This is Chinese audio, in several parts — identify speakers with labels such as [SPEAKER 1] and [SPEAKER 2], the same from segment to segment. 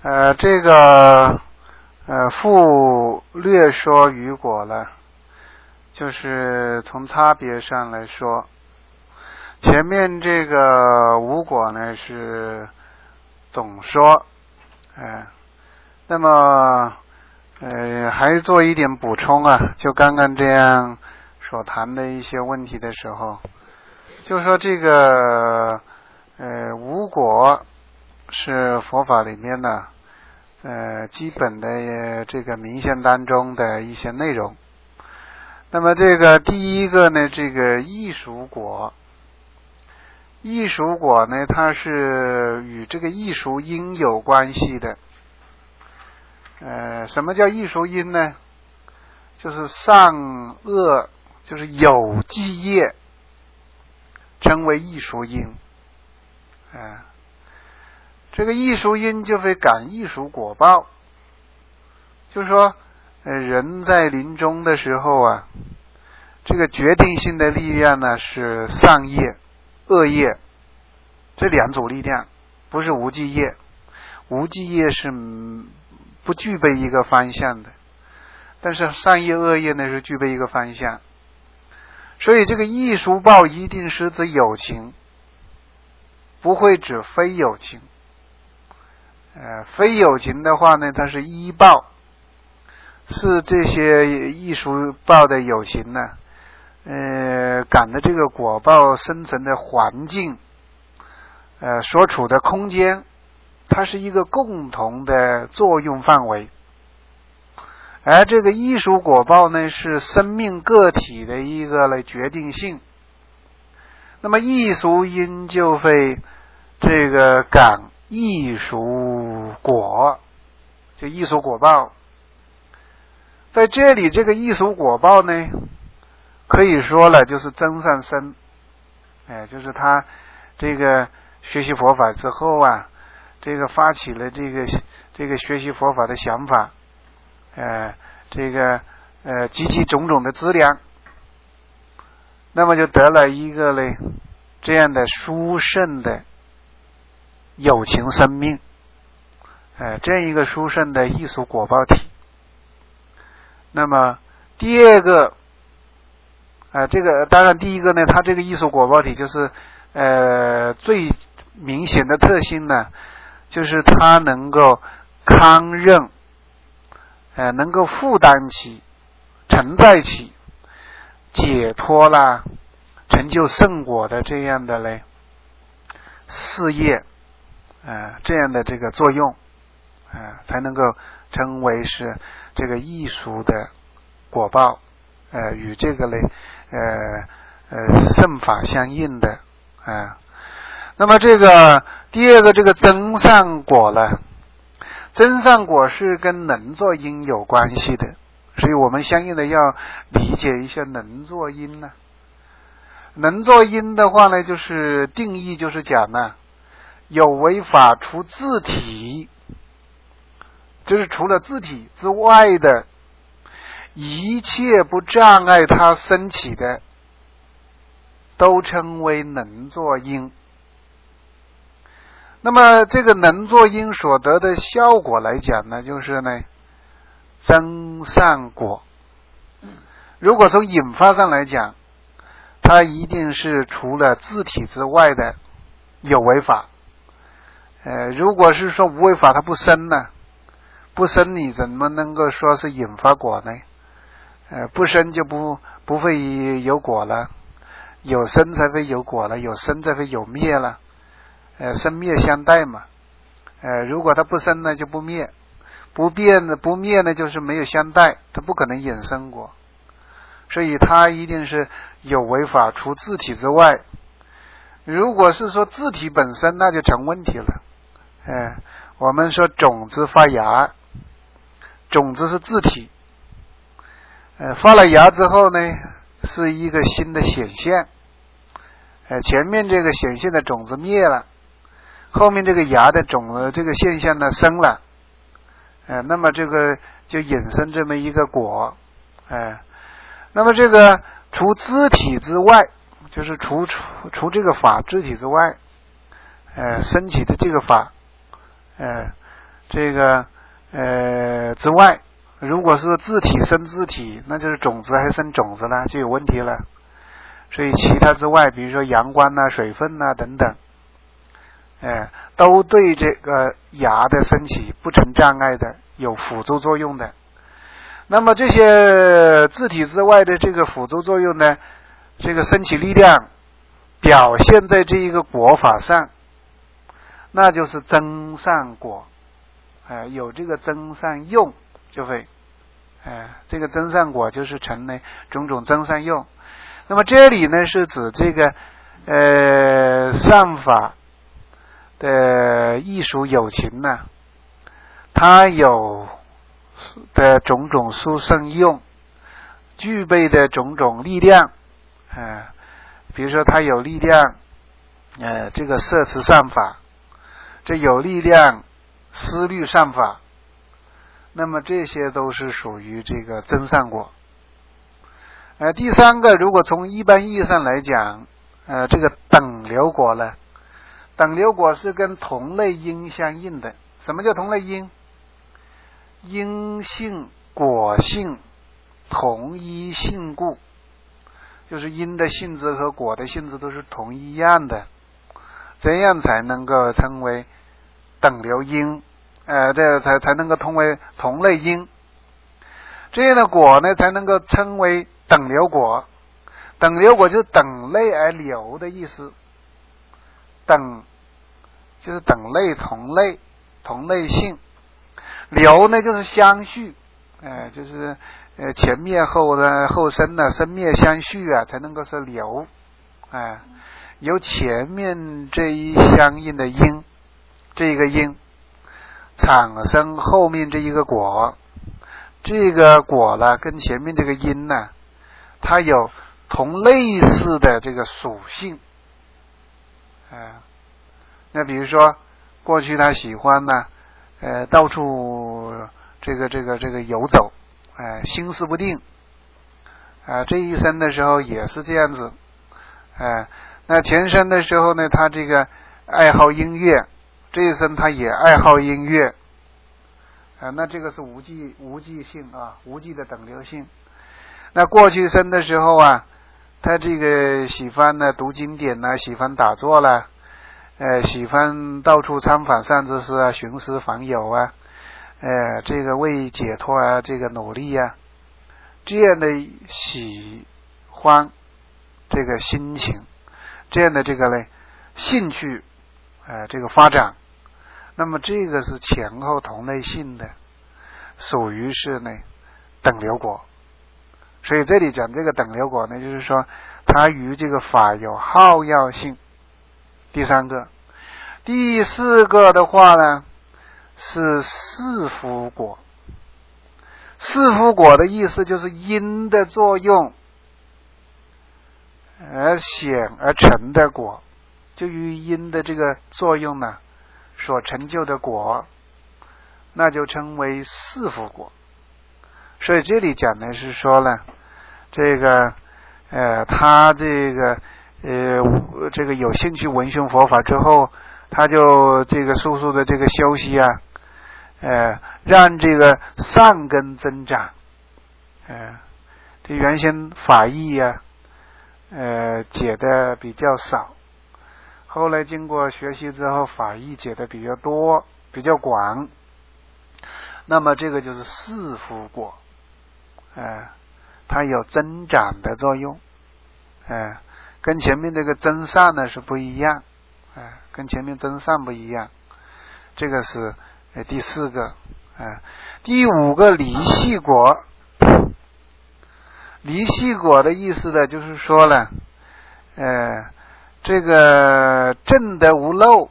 [SPEAKER 1] 这个复略说余果了，就是从差别上来说，前面这个无果呢是总说，那么还做一点补充啊，就刚刚这样所谈的一些问题的时候，就说这个无果是佛法里面呢基本的这个明显当中的一些内容。那么这个第一个呢，这个异熟果，异熟果呢，它是与这个异熟因有关系的。什么叫异熟因呢？就是善恶，就是有记业，称为异熟因。这个异熟因就会感异熟果报，就是说人在临终的时候啊，这个决定性的力量呢是善业、恶业这两组力量，不是无记业。无记业是不具备一个方向的，但是善业、恶业呢是具备一个方向。所以这个异熟报一定是指有情，不会指非有情。非有情的话呢，它是依报，是这些异熟报的有情呢感的这个果报生成的环境所处的空间，它是一个共同的作用范围。而这个异熟果报呢是生命个体的一个来决定性。那么异熟因就会这个感异熟果，就异熟果报。在这里这个异熟果报呢可以说了就是增上生，就是他这个学习佛法之后啊，这个发起了这个学习佛法的想法，积极种种的资粮，那么就得了一个呢这样的殊胜的有情生命，这样一个殊胜的异熟果报体。那么第二个这个当然第一个呢，它这个异熟果报体就是最明显的特性呢，就是它能够康任，能够负担起、承载起解脱啦、成就圣果的这样的嘞事业，这样的这个作用，才能够称为是这个异熟的果报，与这个嘞圣法相应的。那么这个第二个这个增上果了，增上果是跟能作因有关系的，所以我们相应的要理解一下能作因呢。能作因的话呢，就是定义就是讲呢，有为法除自体，就是除了自体之外的一切不障碍它升起的，都称为能作因。那么这个能作因所得的效果来讲呢，就是呢增上果。如果从引发上来讲，它一定是除了自体之外的有为法。如果是说无为法它不生呢，不生你怎么能够说是引发果呢？不生就不会有果了，有生才会有果了，有生才会有灭了，生灭相待嘛。如果它不生呢就不灭，不灭呢就是没有相待，它不可能引生果。所以它一定是有为法除自体之外。如果是说自体本身，那就成问题了。我们说种子发芽，种子是自体，发了芽之后呢是一个新的显现，前面这个显现的种子灭了，后面这个芽的种子这个现象呢生了，那么这个就引生这么一个果。那么这个除自体之外，就是除这个法自体之外，升起的这个法， 这个之外，如果是自体生自体，那就是种子还生种子了，就有问题了。所以其他之外，比如说阳光啊、水分啊等等，都对这个芽的升起不成障碍的，有辅助作用的。那么这些自体之外的这个辅助作用呢，这个升起力量表现在这一个果法上，那就是增上果。有这个增上用就会，这个增上果就是成呢种种增上用。那么这里呢是指这个善法的艺术有情呢，它有的种种殊胜用，具备的种种力量，比如说它有力量，这个摄持善法，这有力量思虑善法，那么这些都是属于这个增上果。第三个，如果从一般意义上来讲，这个等流果呢，等流果是跟同类因相应的。什么叫同类因？因性果性同一性故，就是因的性质和果的性质都是同一样的，这样才能够称为等流因，这才能够称为同类因。这样的果呢，才能够称为等流果。等流果就是等类而流的意思，等就是等类、同类、同类性，流呢就是相续，就是前灭后的后生呢，生灭相续啊，才能够是流，由前面这一相应的因，这一个因产生后面这一个果，这个果呢跟前面这个因呢，它有同类似的这个属性，那比如说过去他喜欢呢，到处这个游走，心思不定，这一生的时候也是这样子，那前生的时候呢，他这个爱好音乐，这一生他也爱好音乐，那这个是无记性啊，无记的等流性。那过去生的时候啊，他这个喜欢呢读经典呢，喜欢打坐啦，喜欢到处参访善知识啊，寻师访友啊，这个为解脱啊这个努力啊，这样的喜欢这个心情，这样的这个呢兴趣，这个发展，那么这个是前后同类性的，属于是呢等流果。所以这里讲这个等流果呢，就是说它与这个法有好要性。第三个，第四个的话呢是四福果。四福果的意思就是因的作用而显而成的果，就于因的这个作用呢所成就的果，那就称为四福果。所以这里讲的是说呢，这个他这个这个有兴趣闻讯佛法之后，他就这个速速的这个修习啊，让这个善根增长，这原先法义啊，解的比较少，后来经过学习之后，法义解的比较多，比较广，那么这个就是四福果，它有增长的作用，跟前面这个增上呢是不一样，跟前面增上不一样，这个是第四个。第五个离系果。离系果的意思呢，就是说呢，这个正得无漏，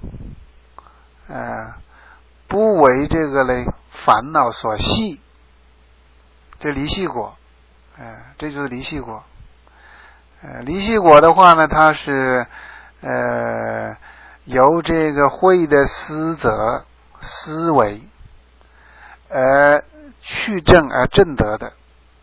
[SPEAKER 1] 不为这个呢烦恼所系，这离系果，这就是离系果。离系果的话呢，它是由这个慧的思则思维而去证而证得的，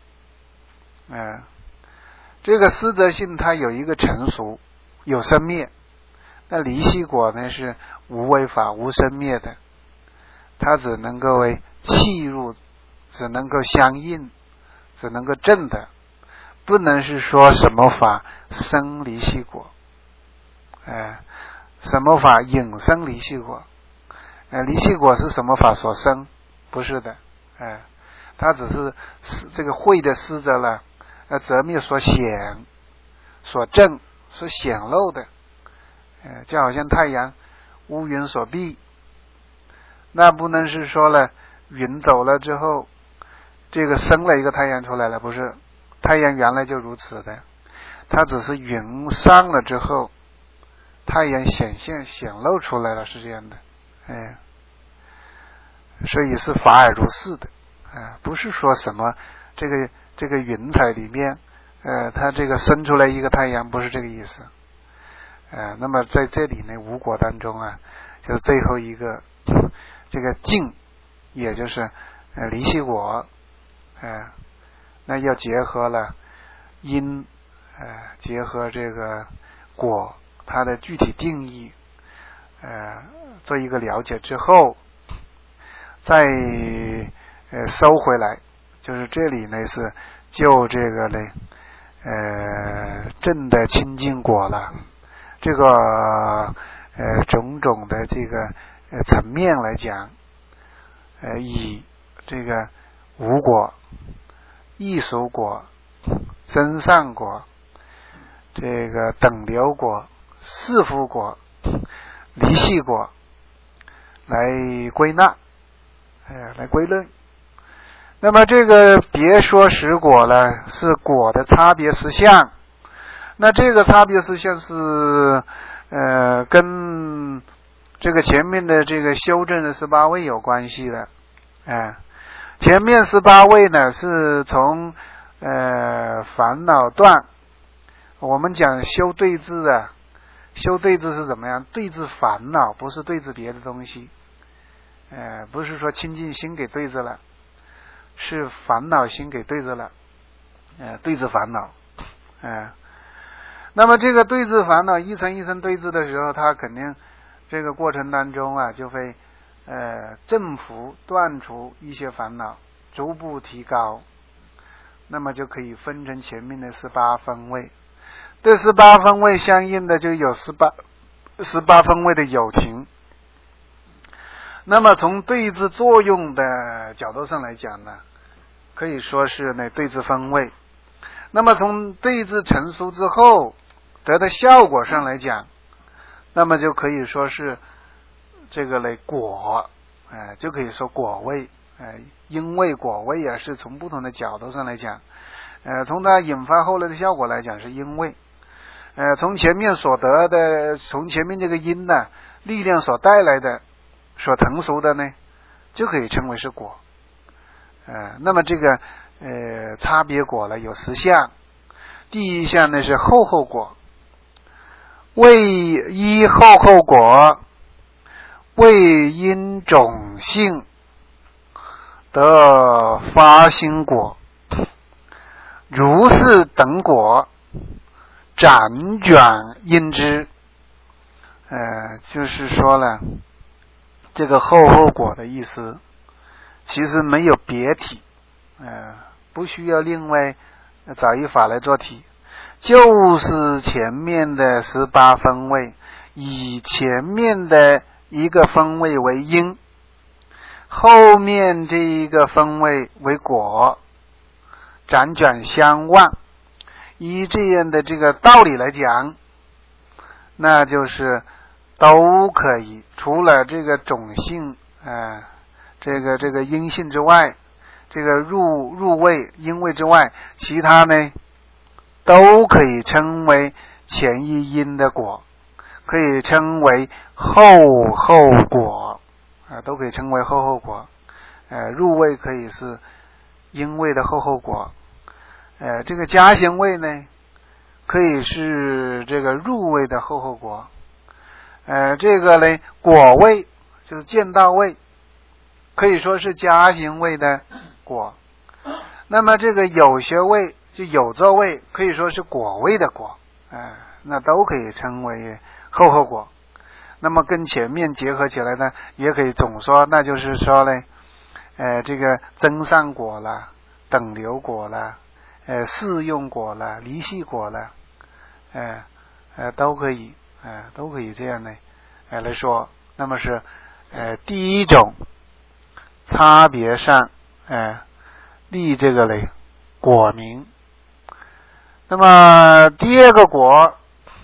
[SPEAKER 1] 这个思则性它有一个成熟，有生灭。那离系果呢是无为法无生灭的， 它只能够为契入，只能够相应，只能够证的，不能是说什么法生离系果，什么法引生离系果，离系果是什么法所生？不是的，它只是这个慧的师者了，则灭所显、所证、所显露的，就好像太阳乌云所蔽，那不能是说了云走了之后，这个生了一个太阳出来了，不是，太阳原来就如此的，它只是云散了之后，太阳显露出来了，是这样的，所以是法尔如是的，不是说什么这个云彩里面，它这个生出来一个太阳，不是这个意思。那么在这里呢，五果当中啊，就是最后一个这个净，也就是离系果，那要结合了因，结合这个果，它的具体定义，做一个了解之后，再收回来，就是这里呢是就这个呢正的清净果了，这个种种的这个层面来讲，以这个无果、异熟果、真善果、这个等流果、四福果、离系果来归纳，来归类。那么这个别说实果了，是果的差别实相。那这个差别实相是跟这个前面的这个修正的18位有关系的。前面18位呢是从烦恼断，我们讲修对治啊，修对治是怎么样？对治烦恼，不是对治别的东西。不是说清净心给对治了，是烦恼心给对治了，对治烦恼，那么这个对治烦恼一层一层对治的时候，它肯定这个过程当中啊，就会征服断除一些烦恼，逐步提高，那么就可以分成前面的18分位。这18分位相应的就有18分位的有情。那么从对治作用的角度上来讲呢，可以说是呢对治分位。那么从对治成熟之后得的效果上来讲，那么就可以说是这个类果，就可以说果位，因为果位也是从不同的角度上来讲，从它引发后来的效果来讲是因为，从前面所得的，从前面这个因呢力量所带来的所成熟的呢，就可以称为是果。那么这个差别果呢有10项，第一项呢是后果，为依后果，为因种性得发心果，如是等果，辗转因之。就是说了，这个后果的意思其实没有别体，不需要另外找一法来做题，就是前面的18分位，以前面的一个分位为因，后面这一个分位为果，辗转相望。依这样的这个道理来讲，那就是都可以，除了这个种性，这个因性之外，这个入位因位之外，其他呢都可以称为前一因的果，可以称为后果，都可以称为后果。入位可以是因位的后果，这个加行位呢可以是这个入位的后果。这个呢果位就是见道位，可以说是加行位的果。那么这个有学位就有作位，可以说是果位的果，那都可以称为后果。 那么跟前面结合起来呢，也可以总说，那就是说呢，这个增上果了，等流果了，适用果了，离系果了，都可以，都可以这样呢，来说。那么是，第一种差别上，立这个嘞果名。那么第二个果，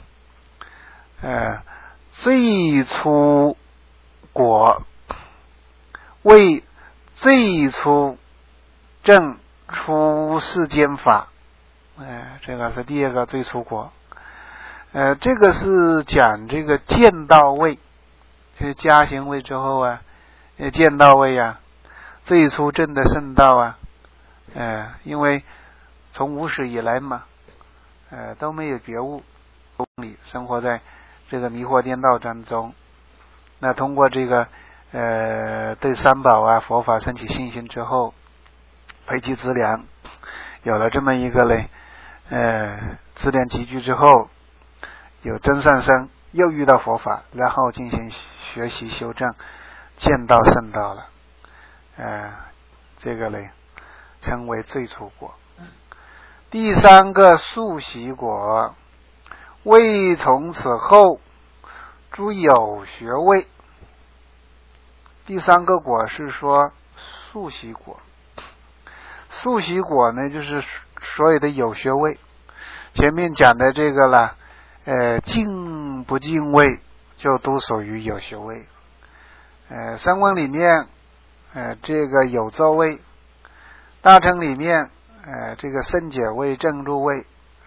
[SPEAKER 1] 最初果为最初正出世间法，这个是第二个最初果。这个是讲这个见到位，就是加行位之后啊，见到位啊，最初正的圣道啊，因为从无始以来嘛，都没有觉悟，生活在这个迷惑颠倒当中。那通过这个对三宝啊佛法升起信心之后，培积资粮，有了这么一个嘞资粮集聚之后，有真善生，又遇到佛法，然后进行学习修正，见到圣道了，这个嘞称为最初果。第三个速习果，未从此后诸有学位。第三个果是说速习果，速习果呢就是所有的有学位，前面讲的这个了，敬不敬畏就都属于有学位。声闻里面，这个有座位，大乘里面，这个圣解位、正入位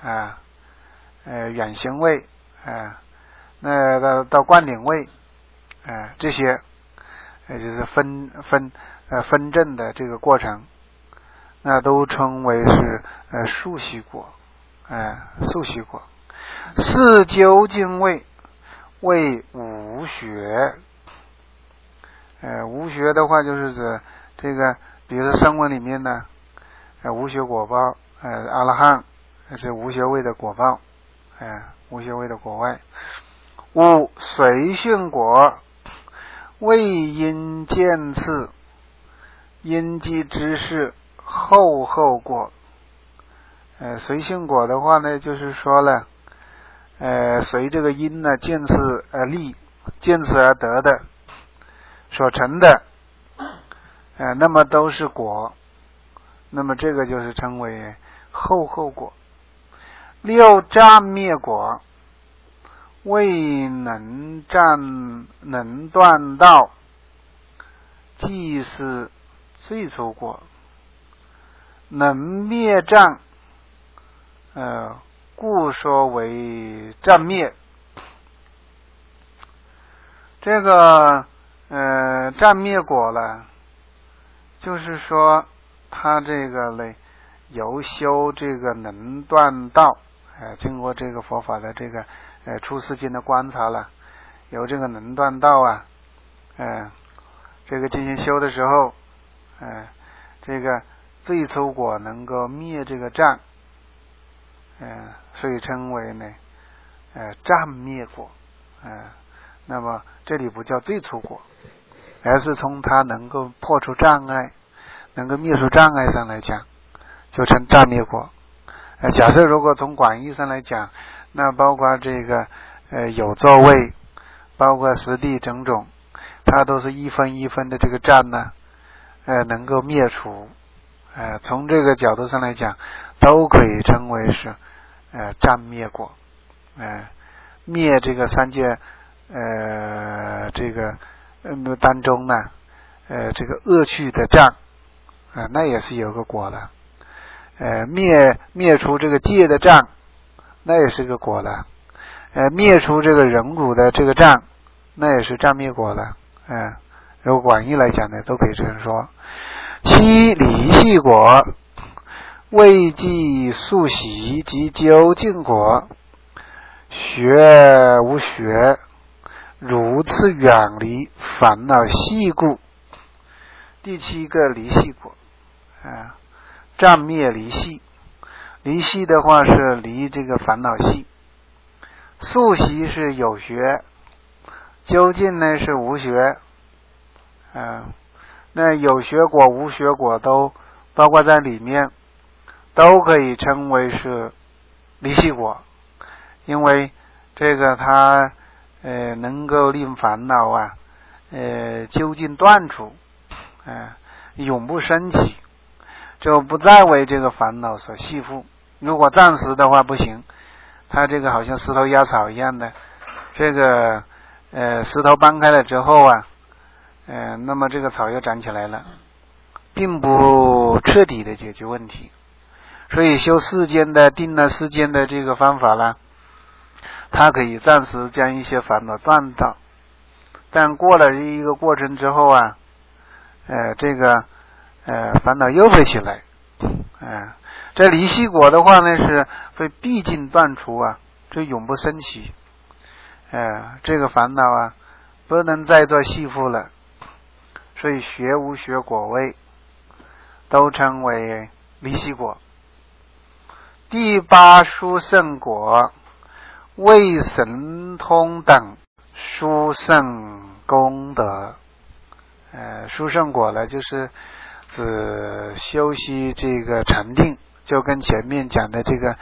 [SPEAKER 1] 远行位，那到灌顶位，这些，就是分证的这个过程，那都称为是速习果，速习果。四究竟位为无学，无学的话就是指这个，比如说声闻里面呢，无学果报，阿罗汉是无学位的果报，无学位的果位。五随训果为因见次，因机之事后果。随训果的话呢，就是说了，随这个因呢见次而立，见次而得的所成的，那么都是果，那么这个就是称为后果。六暂灭果为能断道，即是最初果。能灭障，故说为暂灭。这个暂灭果了，就是说他这个嘞由修这个能断道，经过这个佛法的这个出世间的观察了，由这个能断道啊，这个进行修的时候，这个最初果能够灭这个障，所以称为呢暂灭果。那么这里不叫最初果，而是从它能够破除障碍，能够灭除障碍上来讲，就称暂灭果。假设如果从广义上来讲，那包括这个有座位，包括实地种种，它都是一分一分的这个障呢，能够灭除。从这个角度上来讲，都可以称为是暂灭果。灭这个三界这个当中呢，这个恶趣的障，那也是有个果了。灭除这个戒的障，那也是个果了。灭除这个忍辱的这个障，那也是暂灭果了。如果广义来讲呢，都可以这样说。七离系果为即速习及究竟果，学无学，如此远离烦恼系故。第七个离系果，暂灭离系。离系的话是离这个烦恼系，速习是有学， 究竟呢是无学，那有学果无学果都包括在里面，都可以称为是离系果，因为这个它能够令烦恼啊究竟断除，永不升起，就不再为这个烦恼所系缚。如果暂时的话不行，它这个好像石头压草一样的，这个石头搬开了之后啊，那么这个草又长起来了，并不彻底的解决问题。所以修世间的定了世间的这个方法呢，它可以暂时将一些烦恼断掉，但过了一个过程之后啊，这个烦恼又会起来，这离系果的话呢是会毕竟断除啊，这永不升起，这个烦恼啊不能再做系缚了，所以学无学果位都称为离系果。第八殊胜果为神通等殊胜功德，殊胜果呢就是指修习这个禅定，就跟前面讲的这个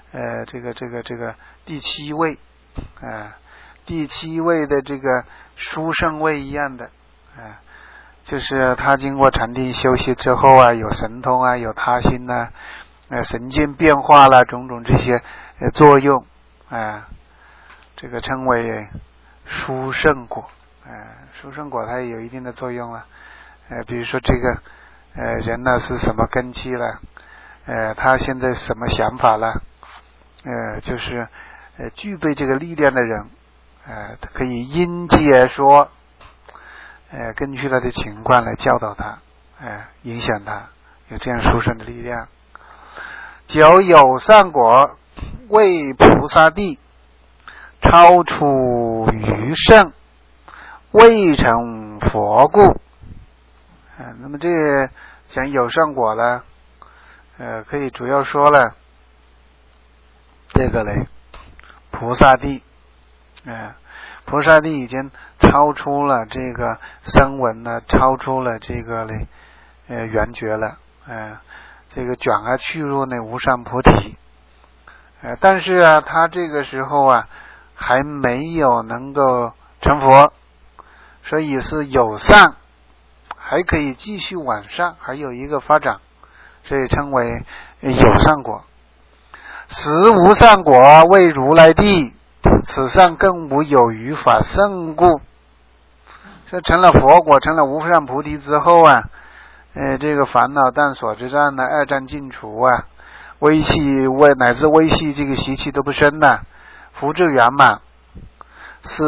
[SPEAKER 1] 第七位，第七位的这个殊胜位一样的，就是他经过禅定修习之后啊，有神通啊，有他心啊，神经变化了，种种这些作用，这个称为殊胜果。殊胜果它也有一定的作用了，比如说这个人呢是什么根基了，他现在什么想法了，就是具备这个力量的人，他可以因解说，根据他的情况来教导他，影响他，有这样殊胜的力量。九有善果为菩萨地，超出余圣，未成佛故。那么这讲有善果呢，可以主要说了这个嘞，菩萨地，菩萨地已经超出了这个声闻呢，超出了这个嘞缘觉了，这个转而去入那无上菩提，但是啊，他这个时候啊还没有能够成佛，所以是有善，还可以继续往上，还有一个发展，所以称为有善果。实无善果为如来地，此上更无有余法胜故。这成了佛果，成了无上菩提之后啊，这个烦恼但所之障呢，二障尽除啊，微细乃至微细这个习气都不生了，福智圆满，是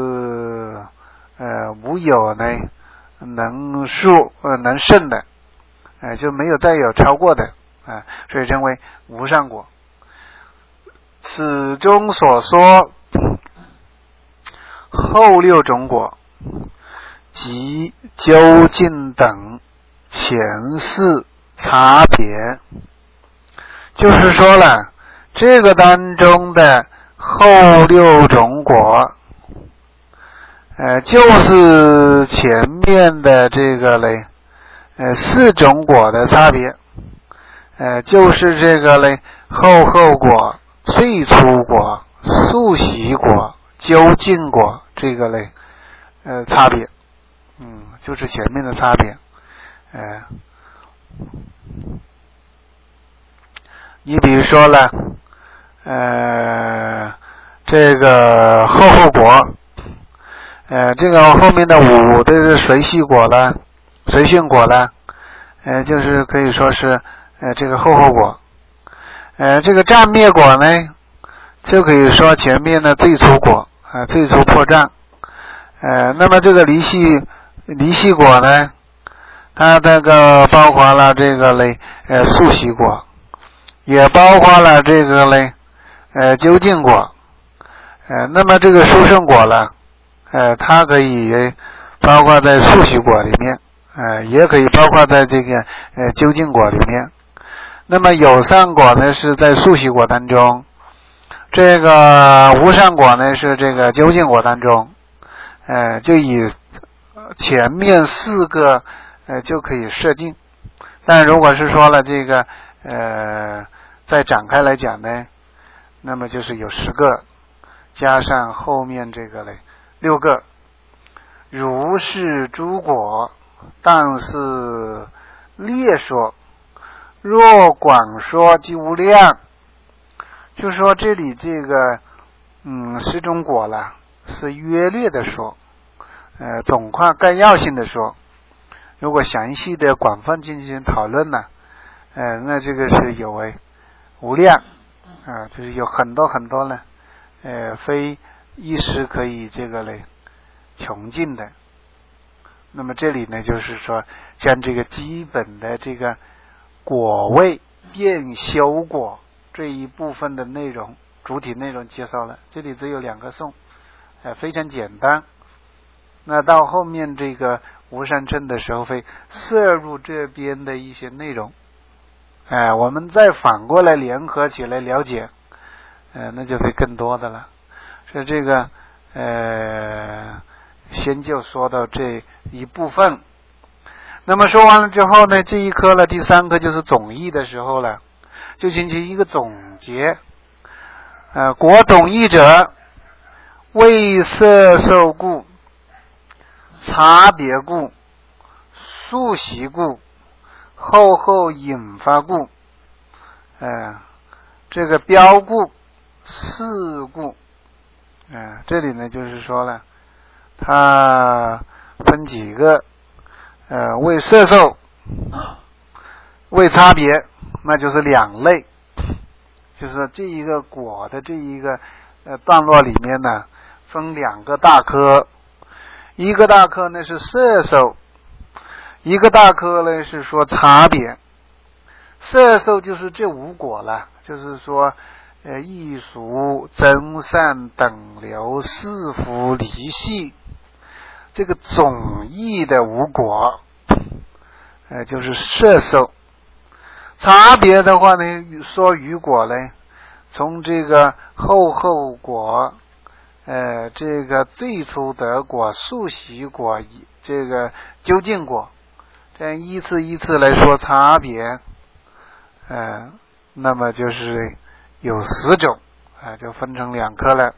[SPEAKER 1] 无有呢能胜的，就没有再有超过的，所以称为无上果。此中所说后六种果及究竟等前四差别，就是说了这个当中的后六种果，就是前面的这个嘞四种果的差别，就是这个嘞后果、最初果、速习果、究竟果这个嘞差别，就是前面的差别。你比如说了这个后果，这个后面的五的随系果了，随性果了，就是可以说是这个后果。这个障灭果呢，就可以说前面的最初果，最初破障。那么这个离系果呢，它这个包括了这个嘞速习果，也包括了这个嘞究竟果。那么这个殊胜果呢，它可以包括在速习果里面，也可以包括在这个究竟果里面。那么有善果呢是在速习果当中，这个无善果呢是这个究竟果当中， 就以前面4个就可以设尽。但如果是说了这个再展开来讲呢，那么就是有10个，加上后面这个嘞6个。如是诸果，但是略说，若广说即无量。就说这里这个10种果了，是约略的说，总括概要性的说。如果详细的广泛进行讨论呢，那这个是有为无量就是有很多很多呢，非一时可以这个嘞穷尽的。那么这里呢，就是说将这个基本的这个果位变修果这一部分的内容，主体内容介绍了。这里只有2个颂，非常简单。那到后面这个无上称的时候，会摄入这边的一些内容，我们再反过来联合起来了解，那就会更多的了。所以这个先就说到这一部分。那么说完了之后呢，这一科了，第3科就是总义的时候了，就进行一个总结。果总义者，为色受故，差别故，数习故，后引发故，这个标故，事故，这里呢就是说了，它分几个，为色受，为差别，那就是2类，就是这一个果的这一个段落里面呢，分2个大科。一个大科呢是色受，一个大科呢是说差别。色受就是这5果了，就是说异熟、真善、等流、四福、离系，这个总义的5果，就是色受。差别的话呢，说余果呢，从这个后果，这个最初得果、数习果、这个究竟果，这样依次来说差别，那么就是有10种，就分成2科了。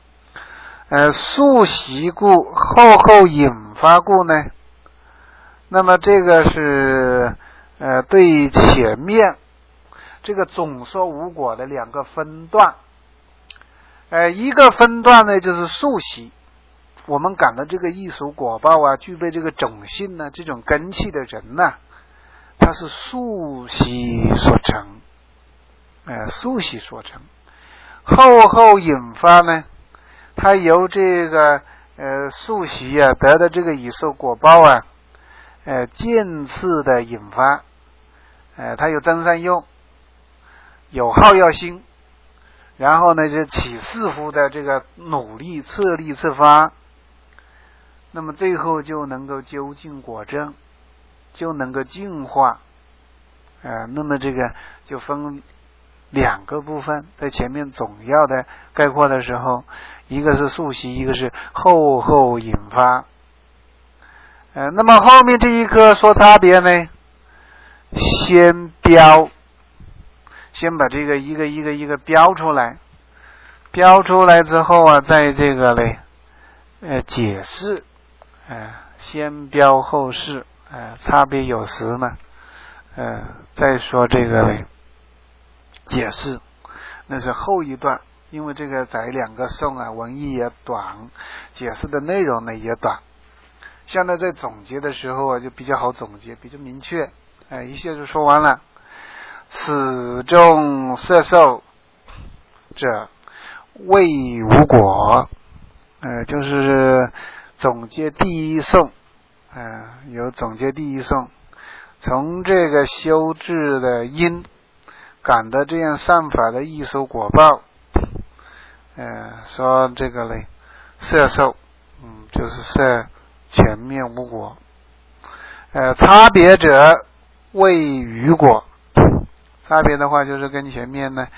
[SPEAKER 1] 数习故、后引发故呢，那么这个是对前面这个总说5果的2个分段。一个分段呢就是数习，我们感到这个异熟果报具备这个种性呢，这种根器的人呢，他是数习所成，数习所成。后引发呢，他由这个数习得的这个异熟果报渐次的引发，它有增上用，有好要心，然后呢就起四福的这个努力策力策发，那么最后就能够究竟果证，就能够净化。那么这个就分2个部分，在前面总要的概括的时候，一个是数习，一个是后引发。那么后面这一科说差别呢，先标，先把这个一个标出来，标出来之后在这个嘞解释，先标后释，差别有时嘛，再说这个嘞解释，那是后一段，因为这个在2个颂文意也短，解释的内容呢也短，现在在总结的时候就比较好总结，比较明确，一下就说完了。此中色受者谓无果，就是总结第1颂，有总结第1颂，从这个修治的因感得这样善法的异熟果报，说这个嘞色受，就是色前面无果，差别者谓余果，差别的话就是跟前面呢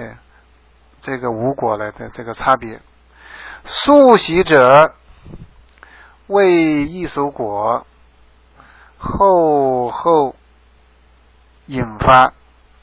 [SPEAKER 1] 这个无果了的这个差别。数习者为异熟果，后引发，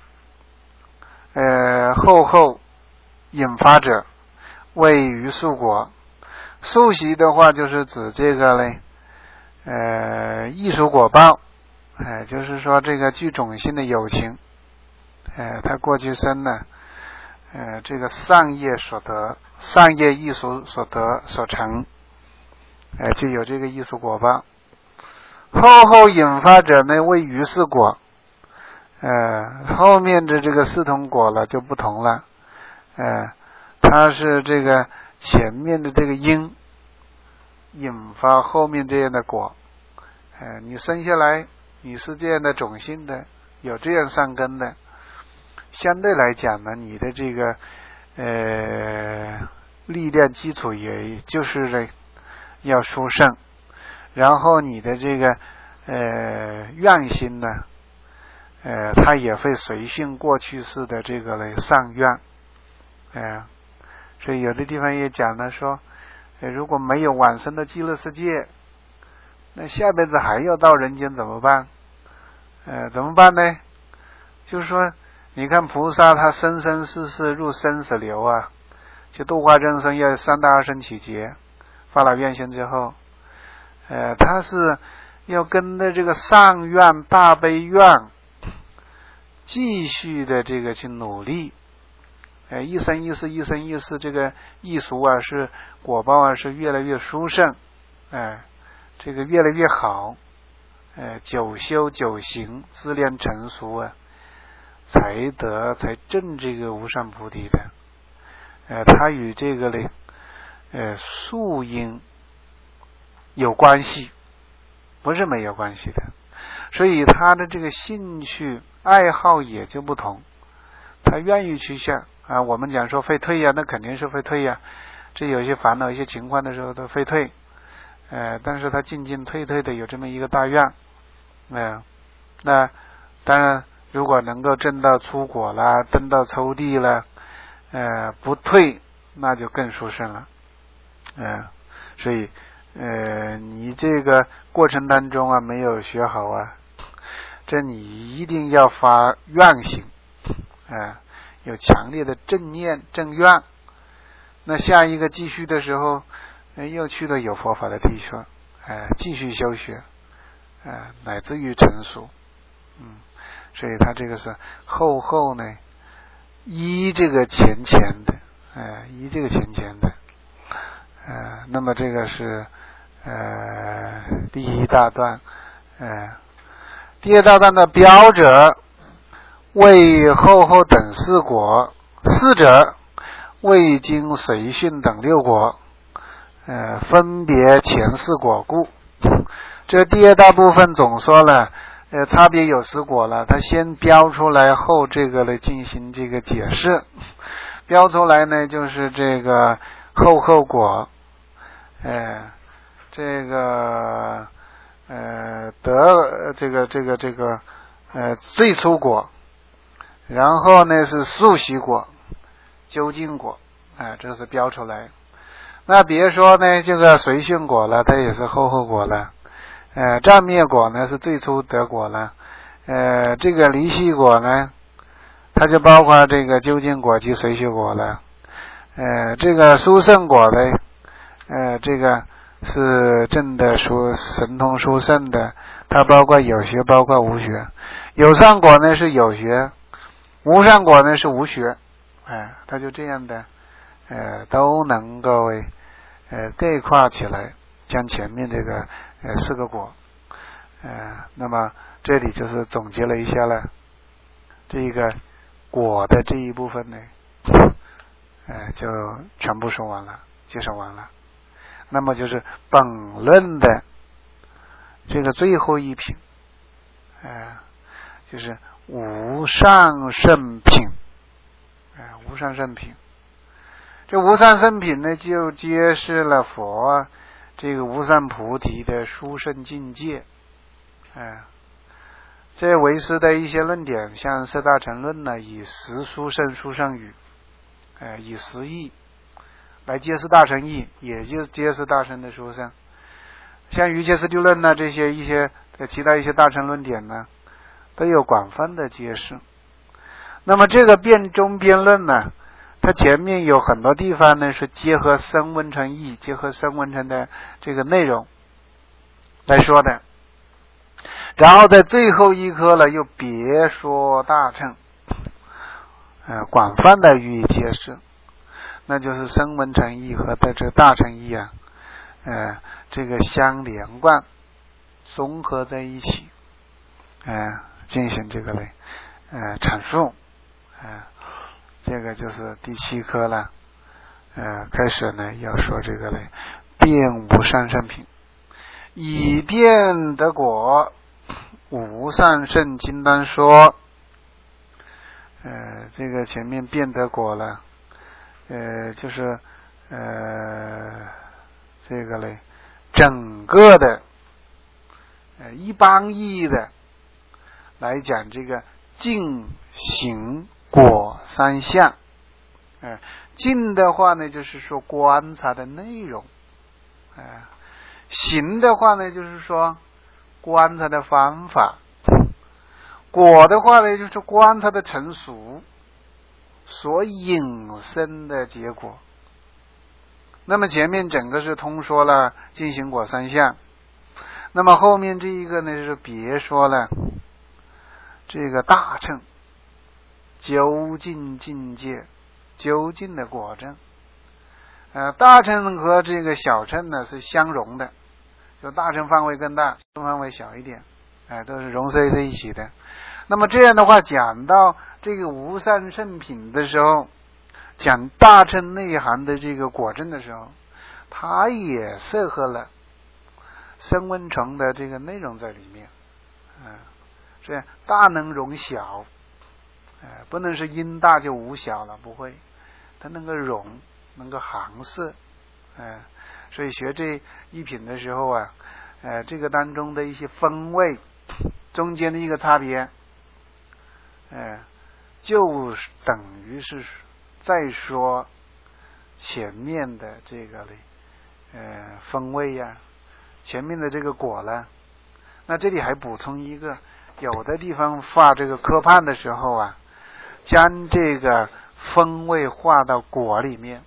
[SPEAKER 1] 后引发者为于素果。素习的话就是指这个嘞，异熟果报，就是说这个具种性的有情，他过去生呢，这个上业所得，上业异熟所得所成，就有这个异熟果报。后引发者呢为于是果，后面的这个四同果了就不同了，它是这个前面的这个因引发后面这样的果，你生下来你是这样的种性的，有这样善根的，相对来讲呢，你的这个力量基础也就是这要殊胜，然后你的这个愿心呢，它也会随顺过去式的这个嘞上愿，所以有的地方也讲了说，如果没有往生的极乐世界，那下辈子还要到人间怎么办？怎么办呢？就是说，你看菩萨他生生世世入生死流啊，就度化众生要三大二圣起劫，发了愿心之后，他是要跟着这个上愿大悲愿继续的这个去努力，一生一世一生一世，这个异熟啊是果报啊是越来越殊胜，这个越来越好，久修久行自练成熟啊，才证这个无上菩提的，它与这个嘞宿因有关系，不是没有关系的，所以他的这个兴趣爱好也就不同，他愿意去向我们讲说会退呀，那肯定是会退呀，这有些烦恼一些情况的时候都会退，但是他进进退退的有这么一个大愿，那当然如果能够证到出果了，登到抽地了，不退那就更殊胜了，所以你这个过程当中啊没有学好啊，这你一定要发愿心，有强烈的正念正愿，那下一个继续的时候，又去了有佛法的地方，继续修学，乃至于成熟，所以他这个是后呢依这个前的，依这个前的，那么这个是第一大段，第二大段的标者为后等四果，四者未经随训等六果，分别前四果故。这第二大部分总说了，差别有四果了，他先标出来后这个来进行这个解释。标出来呢就是这个后果，这个得这个最初果，然后呢是速习果、究竟果，这是标出来。那别说呢这个随训果了，它也是后果了，障灭果呢是最初得果了，这个离系果呢它就包括这个究竟果及随训果了，这个殊胜果呢这个是正的神通殊胜的，它包括有学包括无学，有上果呢是有学，无上果呢是无学，它就这样的都能够概括起来，将前面这个四个果，那么这里就是总结了一下了，这个果的这一部分呢就全部说完了，介绍完了。那么就是本论的这个最后一品，就是无上圣品，无上圣品。这无上圣品呢，就揭示了佛这个无上菩提的殊胜境界。这为师的一些论点，像四大乘论呢，以十殊胜殊胜语，以十义来揭示大乘义，也就是揭示大乘的殊胜。 像瑜伽师地论呢，这些一些其他一些大乘论点呢，都有广泛的解释。那么这个辩中辩论呢，它前面有很多地方呢是结合声闻乘义，结合声闻乘的这个内容来说的。然后在最后一课呢，又别说大乘，广泛的予以解释，那就是声闻乘义和在这大乘义啊，这个相连贯，综合在一起，进行这个嘞，阐述，这个就是第7课了，开始呢要说这个嘞，辩无上圣品，以辩得果，无上圣经当说，这个前面辩得果了，就是这个嘞，整个的一般意义的来讲，这个净行果三相。净的话呢，就是说观察的内容；行的话呢，就是说观察的方法；果的话呢，就是观察的成熟所引申的结果。那么前面整个是通说了净行果三相，那么后面这一个呢，就是别说了这个大乘究竟境界，究竟的果证。大乘和这个小乘呢是相融的，就大乘范围更大，小乘范围小一点，都是融合在一起的。那么这样的话，讲到这个无上圣品的时候，讲大乘内涵的这个果证的时候，它也适合了声闻乘的这个内容在里面。所以大能容小，不能是因大就无小了，不会，它能够容，能够行识。所以学这一品的时候啊，这个当中的一些风味中间的一个差别，就等于是再说前面的这个风味呀，前面的这个果了。那这里还补充一个，有的地方画这个科判的时候啊，将这个风味画到果里面，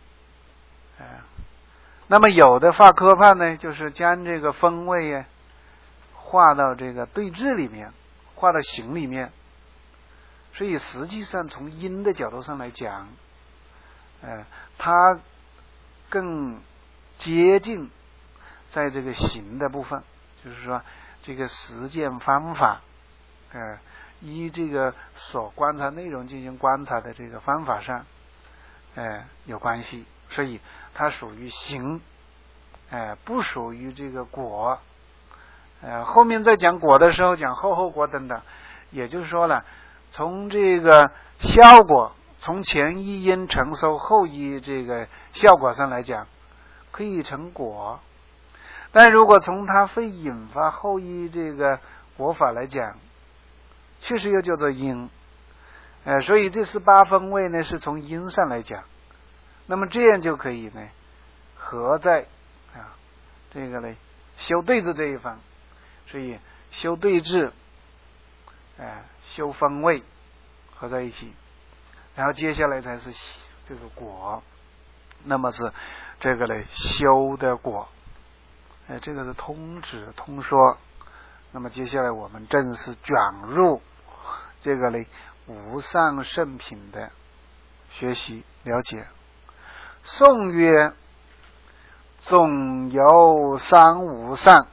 [SPEAKER 1] 那么有的画科判呢，就是将这个风味啊画到这个对治里面，画到形里面。所以实际上从因的角度上来讲，它更接近在这个行的部分，就是说这个实践方法，依这个所观察内容进行观察的这个方法上，有关系，所以它属于行，不属于这个果。后面在讲果的时候讲后果等等，也就是说了，从这个效果，从前一因承受后一这个效果上来讲，可以成果。但如果从它会引发后一这个果法来讲，确实又叫做因。所以这18分位呢是从因上来讲，那么这样就可以呢合在这个呢修对治这一方。所以修对治，修分位合在一起，然后接下来才是这个果，那么是这个呢修的果，这个是通指通说。那么接下来我们正式转入这个呢无上圣品的学习了解。颂曰：总有三无上，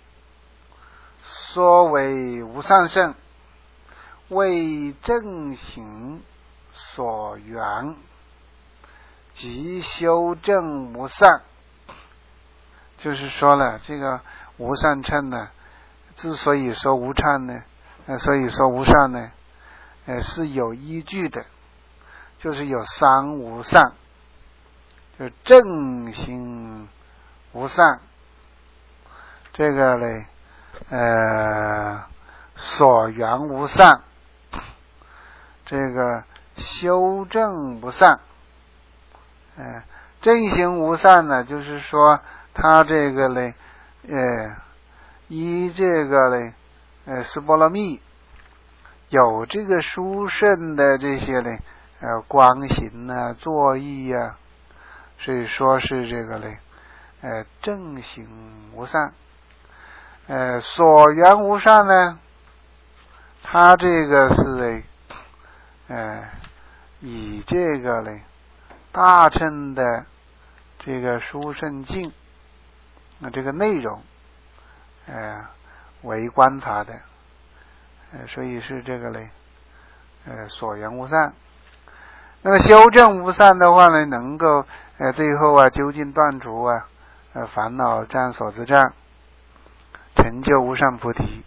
[SPEAKER 1] 说为无上圣，为正行所缘，即修正无上。就是说了，这个无上乘呢，之所以说无上呢，所以说无上呢，是有依据的，就是有三无上，就是正行无上，这个呢所缘无上，这个修正不上。正行无上呢，就是说他这个呢以这个呢十波罗蜜有这个殊胜的这些呢光行啊作意啊，所以说是这个呢正行无上。所缘无上呢，它这个是以这个呢大乘的这个殊胜境这个内容为观察的，所以是这个呢所缘无上。那么修正无上的话呢，能够最后啊究竟断除啊烦恼障所知障，成就无上菩提。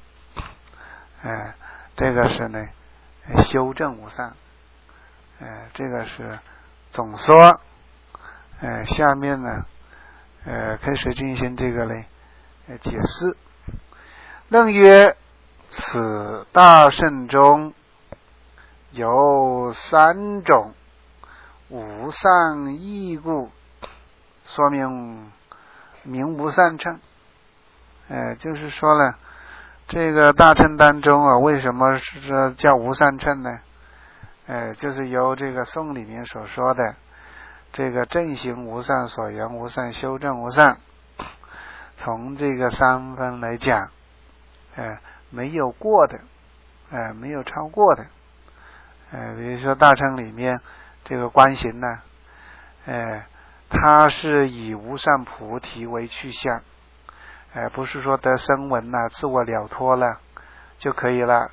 [SPEAKER 1] 这个是呢修正无上。这个是总说。下面呢开始进行这个呢解释。论曰：此大乘中有三种无上义故，说明名无上乘。就是说呢，这个大乘当中啊，为什么是叫无上乘呢？就是由这个颂里面所说的这个正行无上、所缘无上、修正无上，从这个三分来讲，没有过的，没有超过的。比如说大乘里面这个观行呢，它是以无上菩提为去向，不是说得声闻呐、自我了脱了就可以了。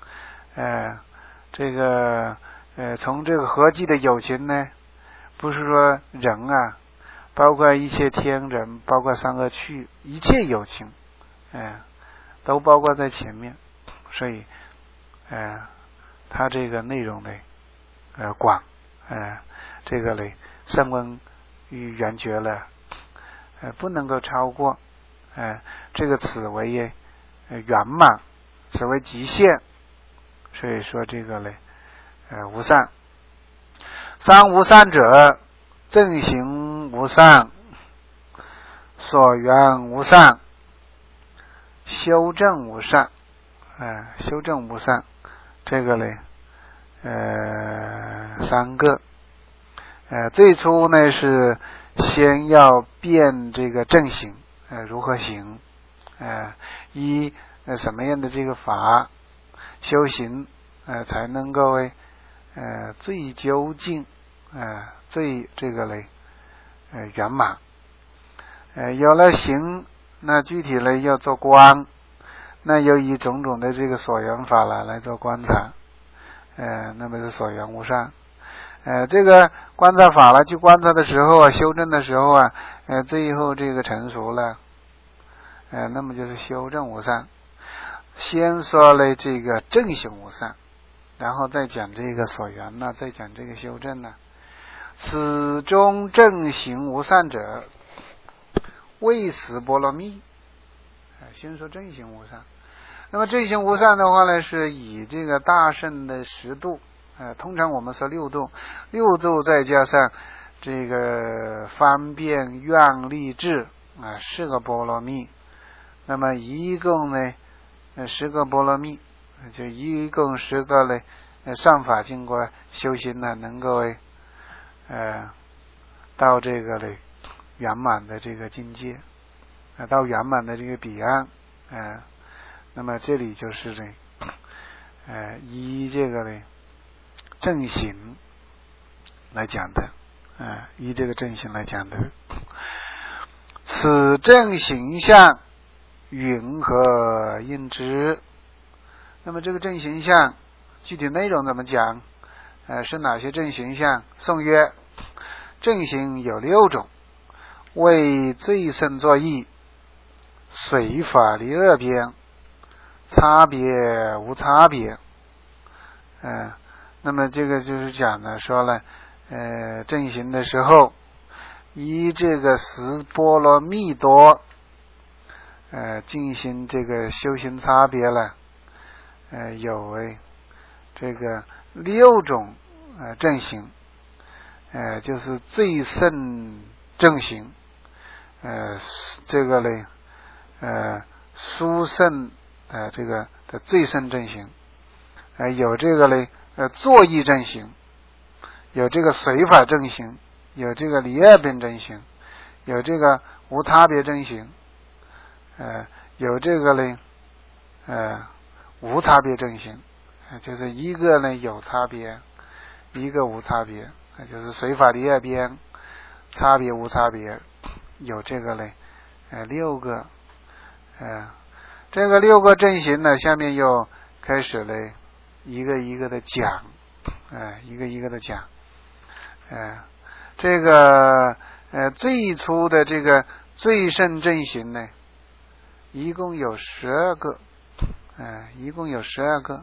[SPEAKER 1] 这个从这个合计的有情呢，不是说人啊，包括一切天人，包括三恶趣，一切有情，都包括在前面。所以它这个内容呢广，这个呢声闻与缘觉了，不能够超过，这个此为圆满，此为极限。所以说这个呢无上。三无上者，正行无上、所缘无上、修正无上。修正无上这个呢三个。最初呢是先要辨这个正行如何行，依什么样的这个法修行才能够最究竟最这个呢圆满。有了行，那具体呢要做观，那又以种种的这个所缘法来做观察，那么是所缘无上。这个观察法了，去观察的时候啊，修正的时候啊，最后这个成熟了，那么就是修正无上。先说了这个正行无上，然后再讲这个所缘呢，再讲这个修正呢。此中正行无上者，为十波罗蜜。先说正行无上。那么正行无上的话呢，是以这个大乘的10度，通常我们说6度，6度再加上这个方便愿力智4个波罗蜜，那么一共呢10个波罗蜜，就一共10个呢上法经过修行呢，能够到这个呢圆满的这个境界，到圆满的这个彼岸。那么这里就是呢依这个呢正行来讲的，依这个正行来讲的。此正行相云何应知？那么这个正行相具体内容怎么讲？是哪些正行相？颂曰：正行有6种，为最胜作意，随法离恶边，差别无差别。那么这个就是讲呢，说了正行的时候，依这个10波罗蜜多进行这个修行差别了，有这个6种正行，就是最胜正行。这个呢殊胜这个的最胜正行，有这个呢作意正行，有这个随法正行，有这个离二变正行，有这个无差别正行，有这个呢无差别正行，就是一个呢有差别，一个无差别，就是随法离二边，差别无差别，有这个呢6个，这个6个正行呢，下面又开始了一个一个的讲，一个一个的讲，这个最初的这个最胜正行呢，一共有12个，一共有12个，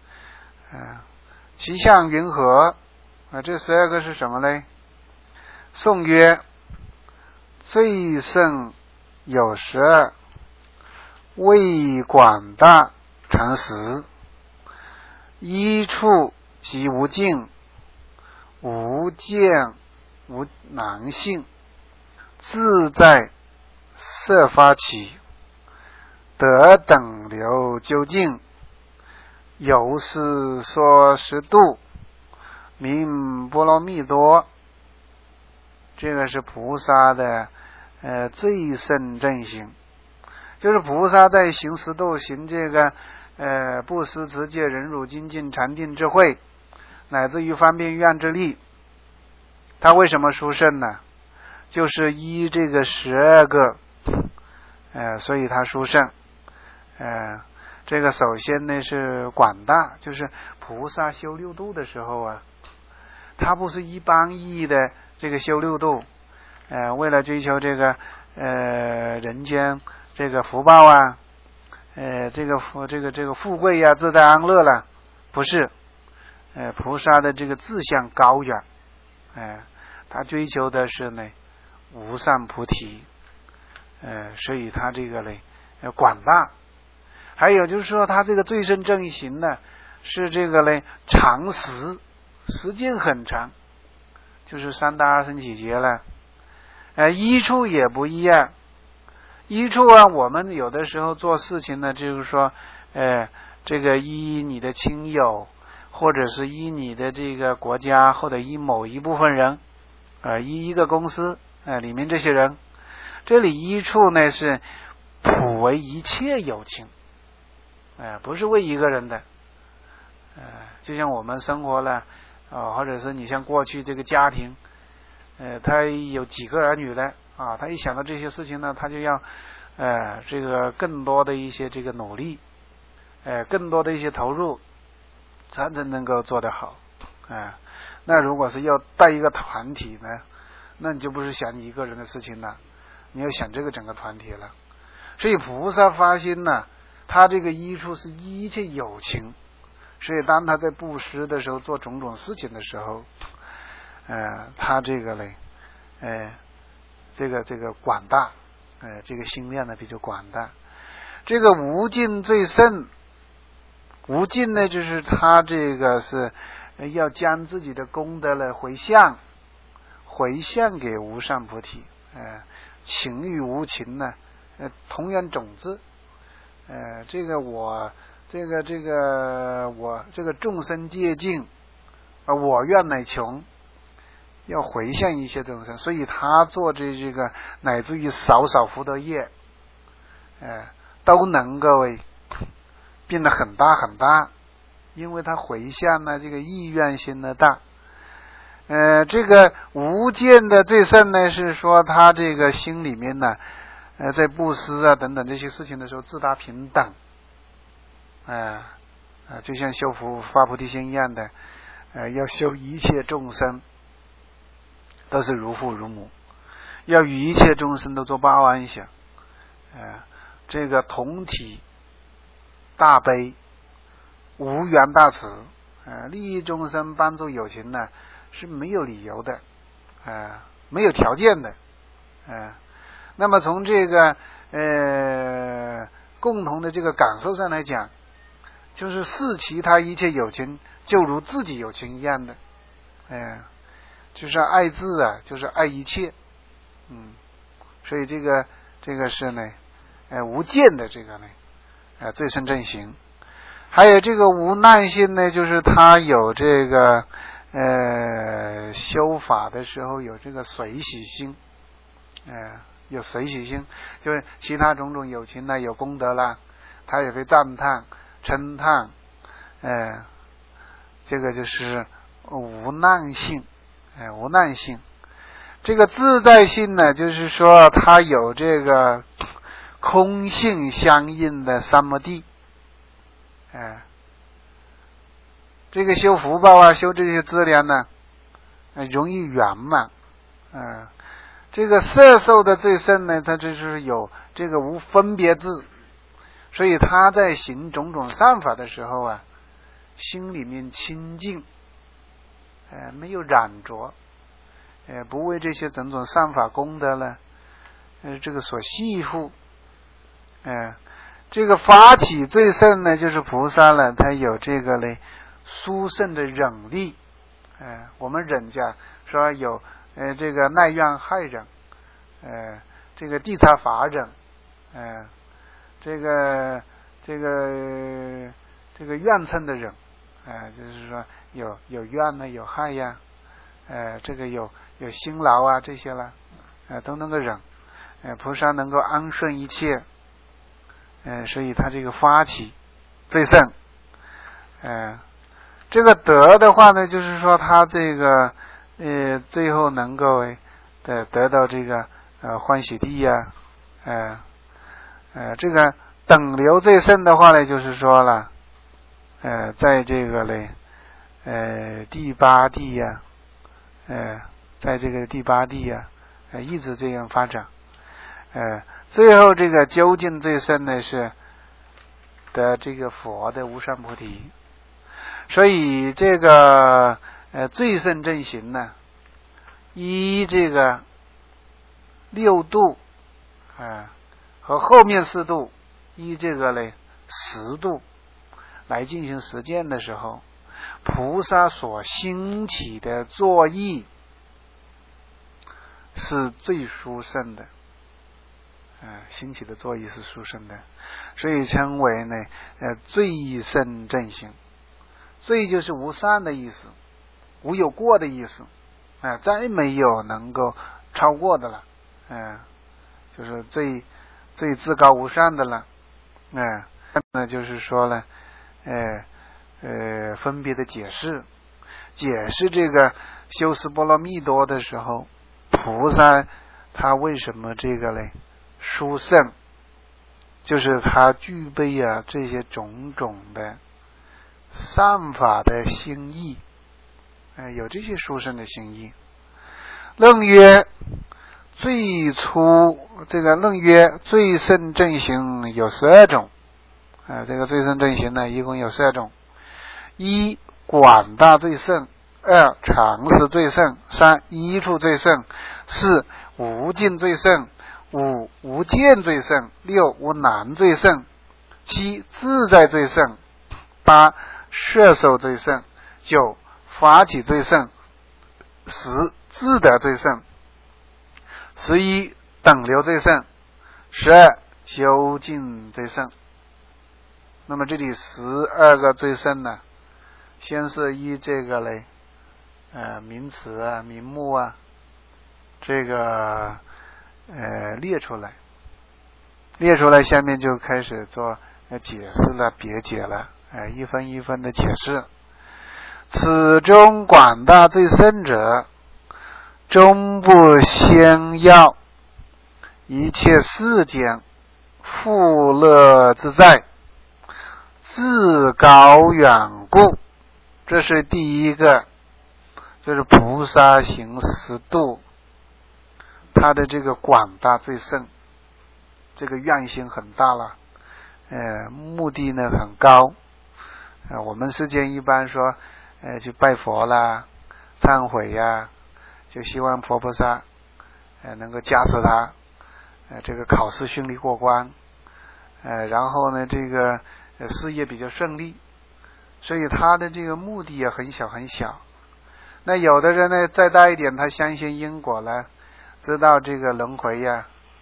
[SPEAKER 1] 其相云何？这12个是什么呢？颂曰：最胜有12，为广大常实，一处即无尽，无见无难性，自在色发起，得等流究竟，由是说实度，名波罗蜜多。这个是菩萨的最胜正行，就是菩萨在行十度，行这个布施持戒忍辱精进禅定智慧，乃至于方便愿之力，他为什么殊胜呢？就是依这个12个，所以他殊胜。这个首先呢是广大，就是菩萨修六度的时候啊，他不是一般意义的这个修六度，为了追求这个人间这个福报啊，这个富贵呀、自在安乐了，不是，菩萨的这个志向高远，他追求的是呢无上菩提，所以他这个呢广大。还有就是说他这个最胜正行呢是这个呢长时间很长，就是三大阿僧祇劫了。一处也不一样，一处啊我们有的时候做事情呢，就是说这个依你的亲友，或者是依你的这个国家，或者依某一部分人，依一个公司里面这些人，这里一处呢是普为一切有情，不是为一个人的，就像我们生活了，或者是你像过去这个家庭，他有几个儿女了啊，他一想到这些事情呢，他就要这个更多的一些这个努力，更多的一些投入，才能够做得好。那如果是要带一个团体呢，那你就不是想你一个人的事情了，你要想这个整个团体了。所以菩萨发心呢，他这个依处是一切有情，所以当他在布施的时候，做种种事情的时候，他这个呢，这个广大，这个心量呢比较广大。这个无尽最胜，无尽呢就是他这个是要将自己的功德呢回向给无上菩提，情与无情呢同样种子，这个我这个众生界尽，我愿乃穷，要回向一切众生，所以他做这个乃至于少福德业，都能够变得很大很大，因为他回向呢这个意愿心的大。这个无间的最胜呢，是说他这个心里面呢，在布施啊等等这些事情的时候自大平等，就像修发菩提心一样的，要修一切众生都是如父如母，要与一切众生都做八万想，这个同体大悲，无缘大慈，利益众生帮助有情呢是没有理由的，没有条件的，那么从这个共同的这个感受上来讲，就是视其他一切有情就如自己有情一样的，就是爱自啊，就是爱一切，所以这个是呢， 无见的这个呢，最胜正行。还有这个无难性呢，就是他有这个修法的时候有这个随喜心，有随喜心，就是其他种种有情呢，有功德啦，他也会赞叹、称叹，这个就是无难性，无难性。这个自在性呢，就是说它有这个空性相应的三摩地，这个修福报啊，修这些资粮呢，容易圆满，这个色受的最胜呢，它就是有这个无分别智，所以他在行种种善法的时候啊，心里面清净，没有染着，不为这些种种善法功德呢，这个所系缚，这个发起最胜呢，就是菩萨呢，他有这个呢殊胜的忍力，我们忍家说有这个耐怨害忍，这个谛察法忍，这个怨憎的忍，就是说有怨呢，有害呀，这个有辛劳啊，这些啦，都能够忍，菩萨能够安顺一切，所以他这个发起最胜，这个得的话呢，就是说他这个最后能够得到这个欢喜地呀，这个等流最胜的话呢，就是说了，在这个呢第八地呀，在这个第八地呀，一直这样发展，最后这个究竟最胜呢是得这个佛的无上菩提。所以这个最胜正行呢，依这个六度和后面四度依这个呢10度来进行实践的时候，菩萨所兴起的作意是最殊胜的，兴起的作意是殊胜的，所以称为呢最胜正行。最就是无善的意思，无有过的意思，再没有能够超过的了，就是最至高无上的了，那就是说呢，分别的解释这个修持波罗蜜多的时候，菩萨他为什么这个呢殊胜，就是他具备这些种种的善法的心意，有这些殊胜的心意。论曰论曰最胜正行有12种，这个最胜正行呢一共有12种：一广大最胜，2常识最胜，3依处最胜，4无尽最胜，5无见最胜，6无难最胜，7自在最胜，8摄受最胜，9发起最胜，10自得最胜，11等流最胜，12究竟最胜。那么这里12个最胜呢，先是依这个嘞名词啊名目啊这个列出来，下面就开始做解释了，别解了，一分一分的解释。此中广大最胜者，终不先要一切世间富乐自在，自高远故。这是第一个，就是菩萨行10度，他的这个广大最胜，这个愿心很大了，目的呢很高。我们世间一般说去拜佛啦，忏悔呀，就希望佛菩萨能够加持他这个考试顺利过关，然后呢这个事业比较顺利，所以他的这个目的也很小很小。那有的人呢再大一点，他相信因果了，知道这个轮回呀，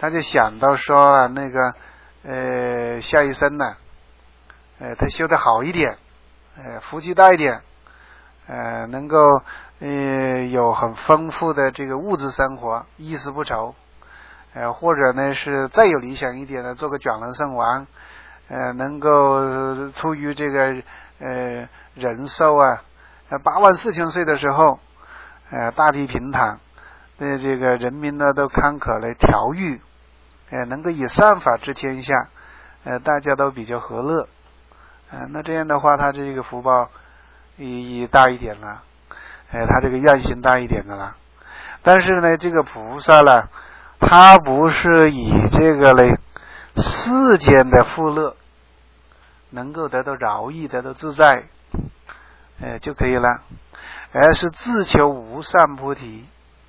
[SPEAKER 1] 他就想到说那个下一生呢，他修得好一点，福气大一点，能够有很丰富的这个物质生活，衣食不愁，或者呢是再有理想一点的，做个卷人圣王，能够出于这个人寿啊，84000岁的时候，大地平坦，这个人民呢都坎坷来调御，能够以善法治天下，大家都比较和乐，那这样的话，他这个福报也大一点了，他这个愿心大一点的了。但是呢，这个菩萨呢，他不是以这个嘞世间的富乐能够得到饶益、得到自在，就可以了，而是自求无上菩提，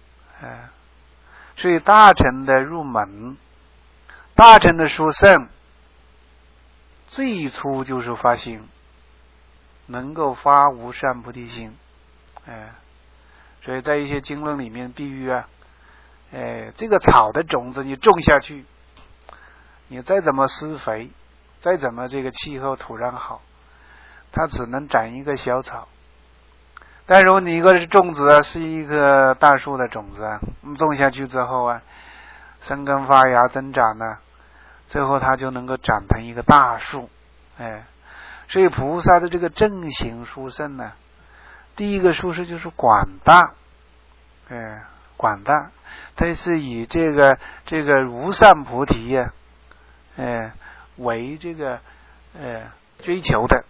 [SPEAKER 1] 所以大乘的入门，大乘的殊胜，最初就是发心，能够发无上菩提心，所以在一些经论里面比喻啊，这个草的种子你种下去，你再怎么施肥，再怎么这个气候土壤好，它只能长一个小草。但如果你一个种子是一个大树的种子啊，种下去之后啊，生根发芽增长呢，最后它就能够长成一个大树。所以菩萨的这个正行殊胜呢，第一个殊胜就是广大，广大，它是以这个无上菩提呀，为这个追求的，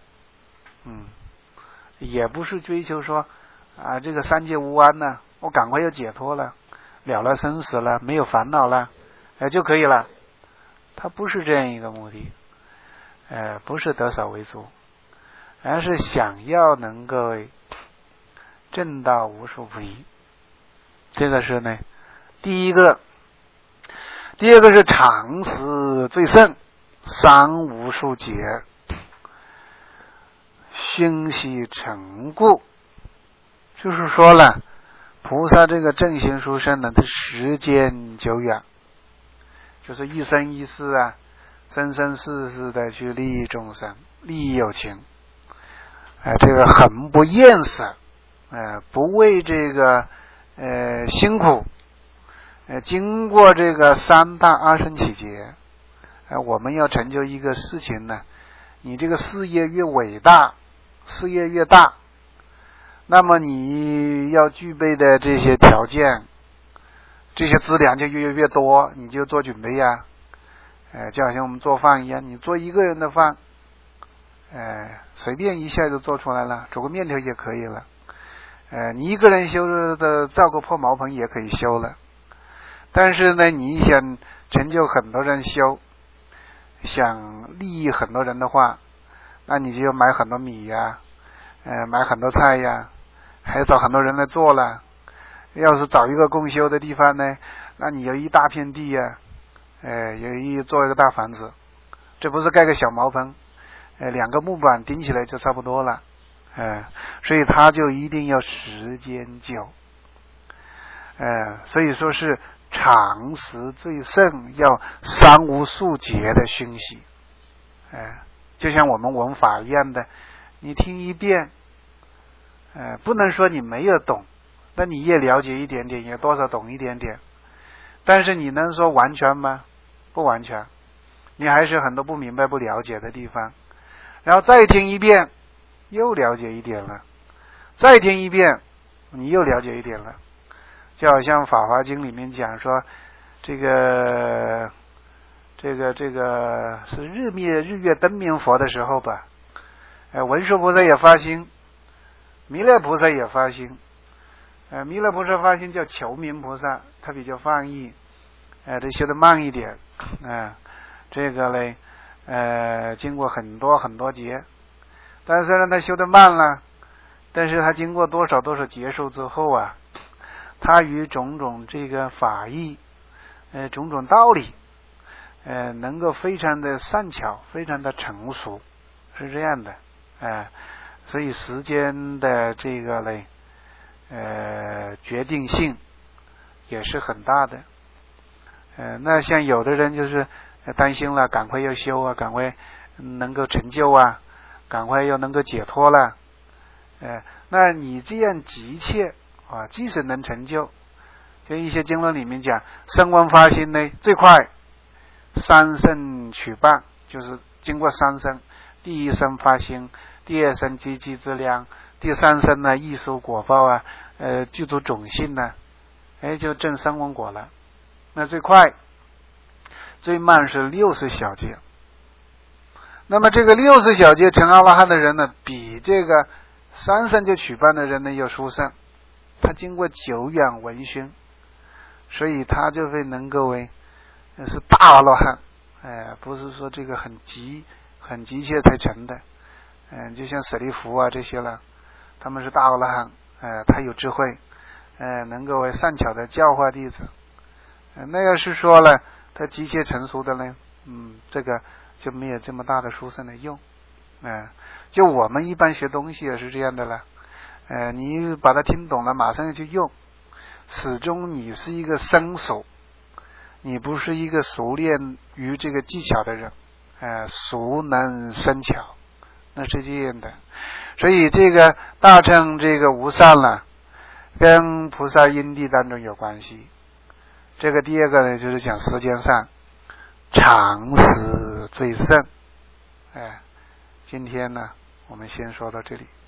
[SPEAKER 1] 也不是追求说啊这个三界无安呢，我赶快要解脱了，了了生死了，没有烦恼了，就可以了。它不是这样一个目的，不是得少为主，而是想要能够证到无数不一。这个是呢，第一个。第二个是常识最胜，三无数劫，熏习成故。就是说了，菩萨这个正行殊胜呢，它时间久远，就是一生一世啊，生生世世的去利益众生，利益有情，这个很不厌舍，不为这个辛苦，经过这个三大阿僧祇劫，我们要成就一个事情呢，你这个事业越伟大，事业越大，那么你要具备的这些条件，这些资粮就越多，你就做准备呀。就好像我们做饭一样，你做一个人的饭，随便一下就做出来了，煮个面条也可以了。你一个人修的造个破茅棚也可以修了。但是呢，你想成就很多人修，想利益很多人的话，那你就要买很多米呀，买很多菜呀，还要找很多人来做了。要是找一个共修的地方呢，那你有一大片地呀，做一个大房子，这不是盖个小茅棚，2个木板顶起来就差不多了，所以他就一定要时间久，所以说是常识最胜，要三无数劫的熏习，就像我们闻法一样的，你听一遍，不能说你没有懂，那你也了解一点点，也多少懂一点点，但是你能说完全吗？不完全，你还是很多不明白不了解的地方，然后再听一遍又了解一点了，再听一遍你又了解一点了。就好像《法华经》里面讲说，这个是日月灯明佛的时候吧，文殊菩萨也发心，弥勒菩萨也发心，弥勒菩萨发心叫求明菩萨，他比较放逸，他修得慢一点，这个嘞，经过很多劫，但是呢他修得慢了，但是他经过多少劫数之后啊，他与种种这个法义，种种道理，能够非常的善巧，非常的成熟，是这样的，所以时间的这个嘞，决定性也是很大的， 那像有的人就是担心了，赶快要修啊，赶快能够成就啊，赶快又能够解脱了。那你这样急切啊，即使能成就，就一些经论里面讲，声闻发心呢最快三生取伴，就是经过三生，第一生发心，第二生积集资粮，第三生呢艺术果报啊，具足种性呢，就证声闻果了。那最快最慢是60小劫。那么这个60小劫成阿罗汉的人呢，比这个3生就取伴的人呢要殊胜，他经过久远闻熏，所以他就会能够为是大阿罗汉，不是说这个很急切才成的，就像舍利弗啊这些了，他们是大阿罗汉，他有智慧，能够为善巧的教化弟子。那要是说了他急切成熟的呢，这个就没有这么大的殊胜的用。就我们一般学东西也是这样的了，你把它听懂了，马上要去用，始终你是一个生手，你不是一个熟练于这个技巧的人，熟能生巧，那是这样的。所以这个大乘这个无上了，跟菩萨因地当中有关系。这个第二个呢，就是讲时间上常识最胜。今天呢，我们先说到这里。